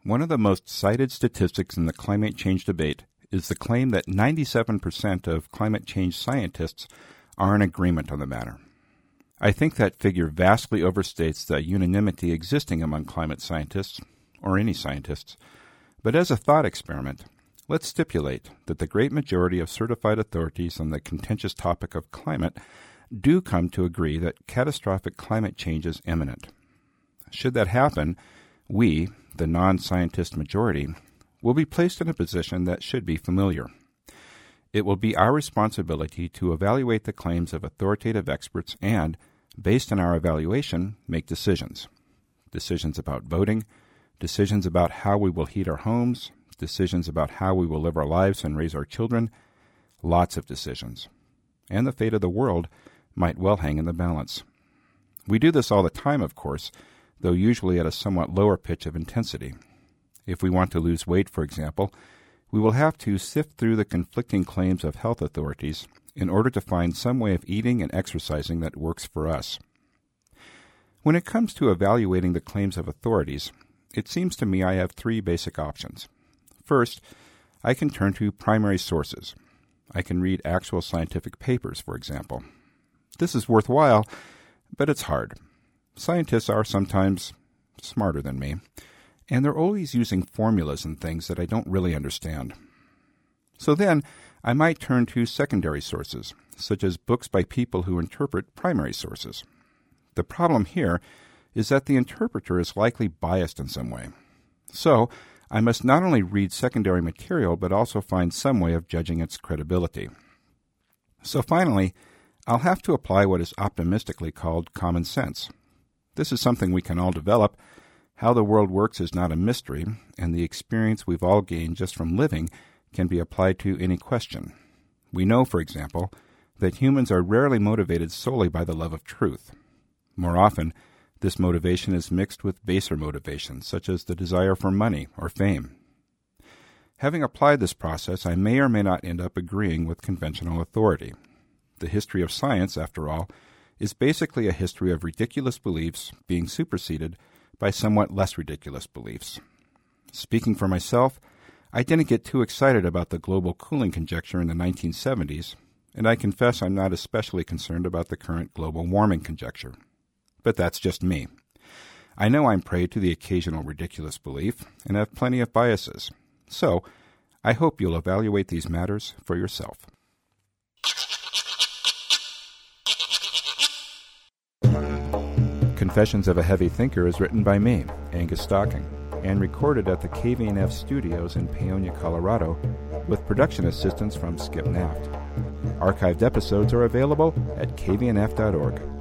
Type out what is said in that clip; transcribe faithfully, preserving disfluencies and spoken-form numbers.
One of the most cited statistics in the climate change debate is the claim that ninety-seven percent of climate change scientists are in agreement on the matter. I think that figure vastly overstates the unanimity existing among climate scientists, or any scientists. But as a thought experiment, let's stipulate that the great majority of certified authorities on the contentious topic of climate do come to agree that catastrophic climate change is imminent. Should that happen, we, the non-scientist majority, will be placed in a position that should be familiar. It will be our responsibility to evaluate the claims of authoritative experts and, based on our evaluation, make decisions. Decisions about voting, decisions about how we will heat our homes, decisions about how we will live our lives and raise our children, lots of decisions. And the fate of the world might well hang in the balance. We do this all the time, of course, though usually at a somewhat lower pitch of intensity. If we want to lose weight, for example, we will have to sift through the conflicting claims of health authorities in order to find some way of eating and exercising that works for us. When it comes to evaluating the claims of authorities, it seems to me I have three basic options. First, I can turn to primary sources. I can read actual scientific papers, for example. This is worthwhile, but it's hard. Scientists are sometimes smarter than me, and they're always using formulas and things that I don't really understand. So then, I might turn to secondary sources, such as books by people who interpret primary sources. The problem here is that the interpreter is likely biased in some way. So, I must not only read secondary material, but also find some way of judging its credibility. So finally, I'll have to apply what is optimistically called common sense. This is something we can all develop. How the world works is not a mystery, and the experience we've all gained just from living can be applied to any question. We know, for example, that humans are rarely motivated solely by the love of truth. More often, this motivation is mixed with baser motivations, such as the desire for money or fame. Having applied this process, I may or may not end up agreeing with conventional authority. The history of science, after all, is basically a history of ridiculous beliefs being superseded by somewhat less ridiculous beliefs. Speaking for myself, I didn't get too excited about the global cooling conjecture in the nineteen seventies, and I confess I'm not especially concerned about the current global warming conjecture. But that's just me. I know I'm prey to the occasional ridiculous belief and have plenty of biases. So, I hope you'll evaluate these matters for yourself. Confessions of a Heavy Thinker is written by me, Angus Stocking, and recorded at the K V N F studios in Paonia, Colorado, with production assistance from Skip Naft. Archived episodes are available at k v n f dot org.